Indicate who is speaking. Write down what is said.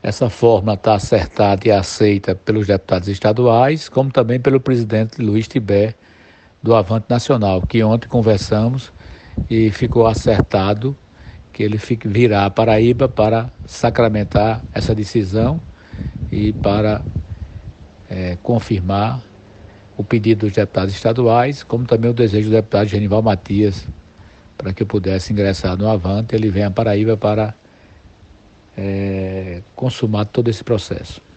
Speaker 1: Essa fórmula está acertada e aceita pelos deputados estaduais, como também pelo presidente Luiz Tibé, do Avante Nacional, que ontem conversamos e ficou acertado que ele virá à Paraíba para sacramentar essa decisão e para confirmar o pedido dos deputados estaduais, como também o desejo do deputado Genival Matias, para que eu pudesse ingressar no Avante. Ele vem à Paraíba para consumar todo esse processo.